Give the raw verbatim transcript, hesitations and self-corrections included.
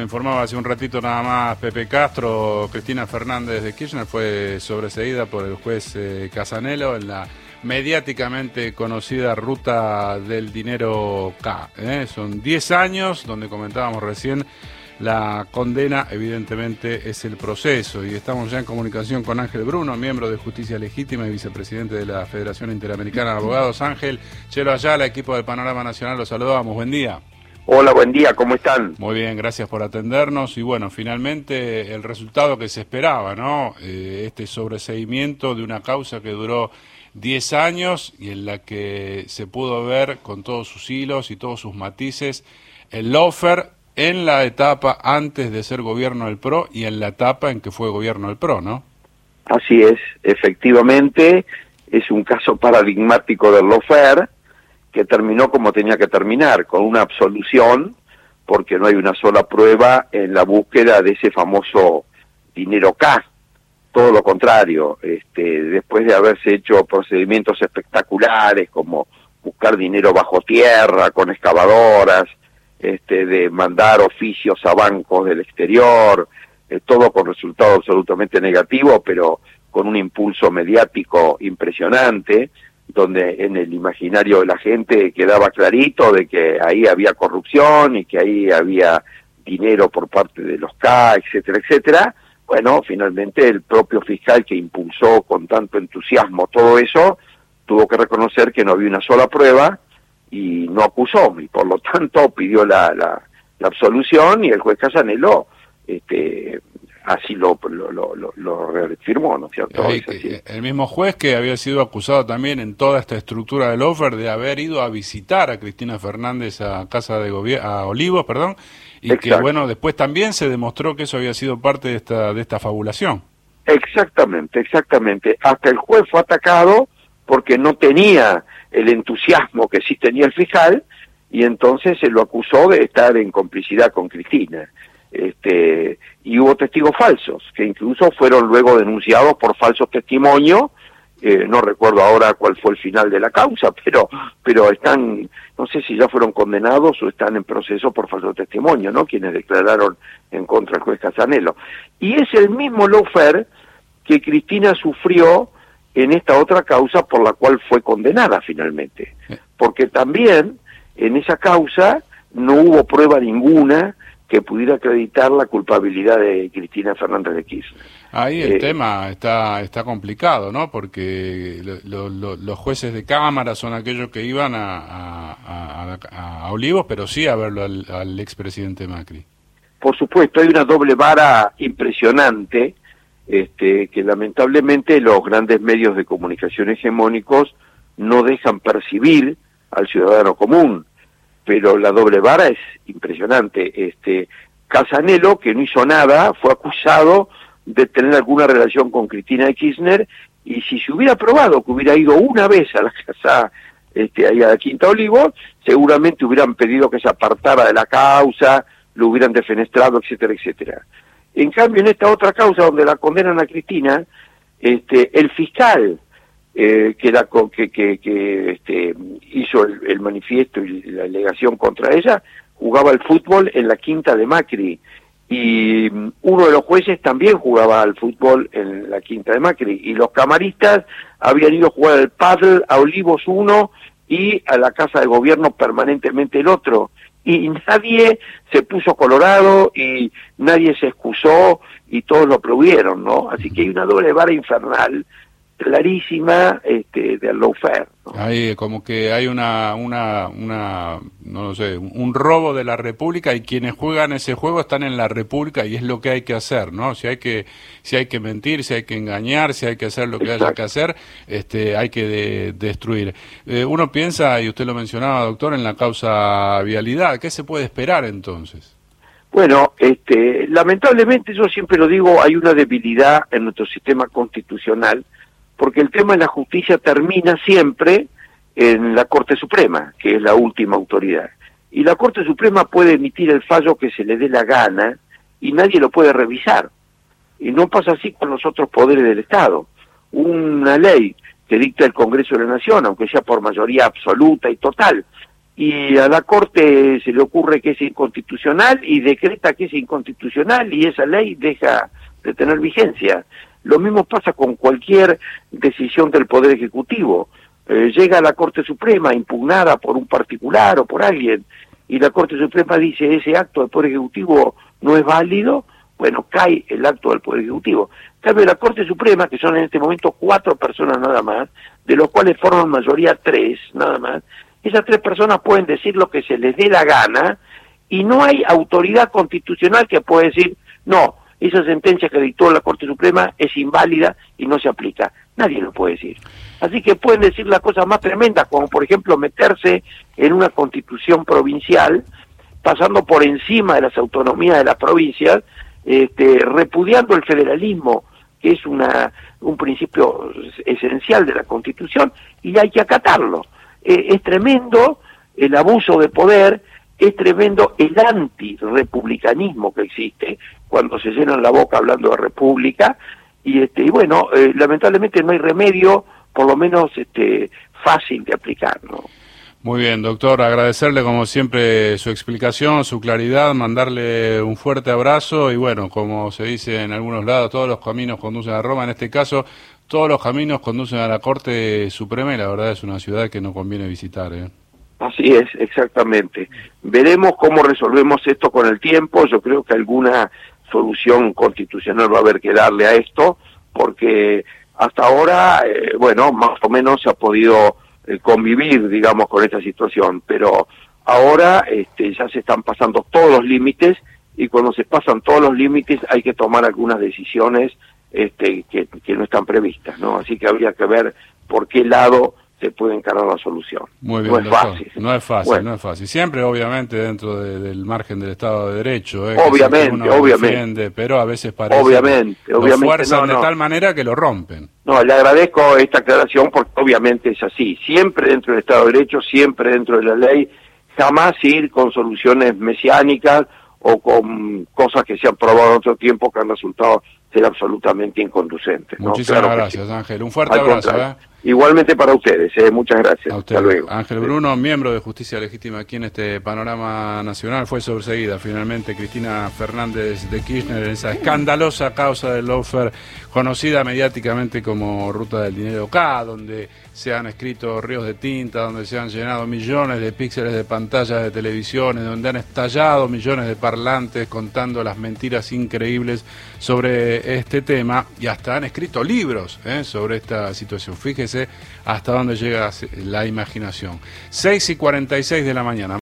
informaba hace un ratito nada más Pepe Castro, Cristina Fernández de Kirchner fue sobreseída por el juez eh, Casanelo en la mediáticamente conocida ruta del dinero K. ¿eh? Son diez años, donde comentábamos recién, la condena evidentemente es el proceso. Y estamos ya en comunicación con Ángel Bruno, miembro de Justicia Legítima y vicepresidente de la Federación Interamericana de Abogados. Ángel, Chelo Ayala, equipo del Panorama Nacional, los saludamos. Buen día. Hola, buen día, ¿cómo están? Muy bien, gracias por atendernos. Y bueno, finalmente el resultado que se esperaba, ¿no? Eh, este sobreseimiento de una causa que duró diez años y en la que se pudo ver con todos sus hilos y todos sus matices el lawfare en la etapa antes de ser gobierno del P R O y en la etapa en que fue gobierno del P R O, ¿no? Así es, efectivamente, es un caso paradigmático del lawfare que terminó como tenía que terminar, con una absolución, porque no hay una sola prueba en la búsqueda de ese famoso dinero K. Todo lo contrario, este, después de haberse hecho procedimientos espectaculares como buscar dinero bajo tierra, con excavadoras, este, de mandar oficios a bancos del exterior, eh, todo con resultado absolutamente negativo, pero con un impulso mediático impresionante, donde en el imaginario de la gente quedaba clarito de que ahí había corrupción y que ahí había dinero por parte de los K, etcétera, etcétera. Bueno, finalmente el propio fiscal que impulsó con tanto entusiasmo todo eso, tuvo que reconocer que no había una sola prueba y no acusó, y por lo tanto pidió la, la, la absolución, y el juez Casanelo este, así lo, lo, lo, lo, lo reafirmó, ¿no es cierto? Eh, es el mismo juez que había sido acusado también en toda esta estructura del lawfare de haber ido a visitar a Cristina Fernández a Casa de Gobierno, a Olivos, perdón, y Exacto. que bueno, después también se demostró que eso había sido parte de esta, de esta fabulación. Exactamente, exactamente. Hasta el juez fue atacado porque no tenía el entusiasmo que sí tenía el fiscal, y entonces se lo acusó de estar en complicidad con Cristina. Este, y hubo testigos falsos, que incluso fueron luego denunciados por falsos testimonios. Eh, no recuerdo ahora cuál fue el final de la causa, pero pero están, no sé si ya fueron condenados o están en proceso por falso testimonio, ¿no? Quienes declararon en contra del juez Casanelo. Y es el mismo lawfare que Cristina sufrió en esta otra causa por la cual fue condenada finalmente. Porque también en esa causa no hubo prueba ninguna que pudiera acreditar la culpabilidad de Cristina Fernández de Kirchner. Ahí el eh, tema está está complicado, ¿no? Porque lo, lo, los jueces de Cámara son aquellos que iban a, a, a, a Olivos, pero sí a verlo al, al expresidente Macri. Por supuesto, hay una doble vara impresionante, este, que lamentablemente los grandes medios de comunicación hegemónicos no dejan percibir al ciudadano común. Pero la doble vara es impresionante. Este, Casanelo, que no hizo nada, fue acusado de tener alguna relación con Cristina de Kirchner, y si se hubiera probado que hubiera ido una vez a la casa, este, ahí a la Quinta Olivos, seguramente hubieran pedido que se apartara de la causa, lo hubieran defenestrado, etcétera, etcétera. En cambio, en esta otra causa donde la condenan a Cristina, este, el fiscal Eh, que, la, que, que, que este, hizo el, el manifiesto y la alegación contra ella, jugaba al fútbol en la Quinta de Macri, y uno de los jueces también jugaba al fútbol en la Quinta de Macri, y los camaristas habían ido a jugar al pádel a Olivos uno y a la Casa de Gobierno permanentemente el otro, y nadie se puso colorado y nadie se excusó y todos lo aplaudieron, ¿no? Así que hay una doble vara infernal clarísima este, del lawfare, ¿no? Hay como que hay una, una, una, no lo sé, un robo de la República, y quienes juegan ese juego están en la República, y es lo que hay que hacer, ¿no? Si hay que, si hay que mentir, si hay que engañar, si hay que hacer lo que Exacto. haya que hacer, este, hay que de, destruir. Eh, uno piensa, y usted lo mencionaba, doctor, en la causa vialidad. ¿Qué se puede esperar entonces? Bueno, este, lamentablemente, yo siempre lo digo, hay una debilidad en nuestro sistema constitucional, porque el tema de la justicia termina siempre en la Corte Suprema, que es la última autoridad. Y la Corte Suprema puede emitir el fallo que se le dé la gana y nadie lo puede revisar. Y no pasa así con los otros poderes del Estado. Una ley que dicta el Congreso de la Nación, aunque sea por mayoría absoluta y total, y a la Corte se le ocurre que es inconstitucional y decreta que es inconstitucional y esa ley deja de tener vigencia. Lo mismo pasa con cualquier decisión del Poder Ejecutivo. Eh, llega a la Corte Suprema impugnada por un particular o por alguien y la Corte Suprema dice ese acto del Poder Ejecutivo no es válido, bueno, cae el acto del Poder Ejecutivo. En cambio, la Corte Suprema, que son en este momento cuatro personas nada más, de los cuales forman mayoría tres nada más, esas tres personas pueden decir lo que se les dé la gana y no hay autoridad constitucional que pueda decir, no, esa sentencia que dictó la Corte Suprema es inválida y no se aplica. Nadie lo puede decir. Así que pueden decir las cosas más tremendas, como por ejemplo meterse en una constitución provincial, pasando por encima de las autonomías de las provincias, este, repudiando el federalismo, que es una un principio esencial de la Constitución, y hay que acatarlo. Eh, es tremendo el abuso de poder, es tremendo el antirrepublicanismo que existe cuando se llenan la boca hablando de república, y este y bueno, eh, lamentablemente no hay remedio, por lo menos este fácil de aplicar, ¿no? Muy bien, doctor, agradecerle como siempre su explicación, su claridad, mandarle un fuerte abrazo y bueno, como se dice en algunos lados, todos los caminos conducen a Roma, en este caso, todos los caminos conducen a la Corte Suprema y la verdad es una ciudad que no conviene visitar, ¿eh? Así es, exactamente. Veremos cómo resolvemos esto con el tiempo, yo creo que alguna solución constitucional va a haber que darle a esto, porque hasta ahora, eh, bueno, más o menos se ha podido eh, convivir, digamos, con esta situación, pero ahora este, ya se están pasando todos los límites y cuando se pasan todos los límites hay que tomar algunas decisiones este, que, que no están previstas, ¿no? Así que habría que ver por qué lado se puede encarar la solución. Muy bien, no es doctor. fácil. No es fácil, bueno. no es fácil. Siempre, obviamente, dentro de, del margen del Estado de Derecho. ¿eh? Obviamente, uno obviamente. Defiende, pero a veces parece obviamente, lo obviamente, fuerzan no, de no. tal manera que lo rompen. No, le agradezco esta aclaración porque obviamente es así. Siempre dentro del Estado de Derecho, siempre dentro de la ley, jamás ir con soluciones mesiánicas o con cosas que se han probado en otro tiempo que han resultado ser absolutamente inconducentes, ¿no? Muchísimas Claro gracias, sí. Ángel. Un fuerte Al abrazo. contrario. ¿eh? Igualmente para ustedes, ¿eh? Muchas gracias. A usted, Hasta luego. Ángel Bruno, miembro de Justicia Legítima aquí en este panorama nacional, fue sobreseída finalmente Cristina Fernández de Kirchner en esa escandalosa causa del lawfare conocida mediáticamente como Ruta del Dinero K, donde se han escrito ríos de tinta, donde se han llenado millones de píxeles de pantallas de televisiones, donde han estallado millones de parlantes contando las mentiras increíbles sobre este tema y hasta han escrito libros ¿eh? sobre esta situación. Fíjese hasta dónde llega la imaginación. seis y cuarenta y seis de la mañana.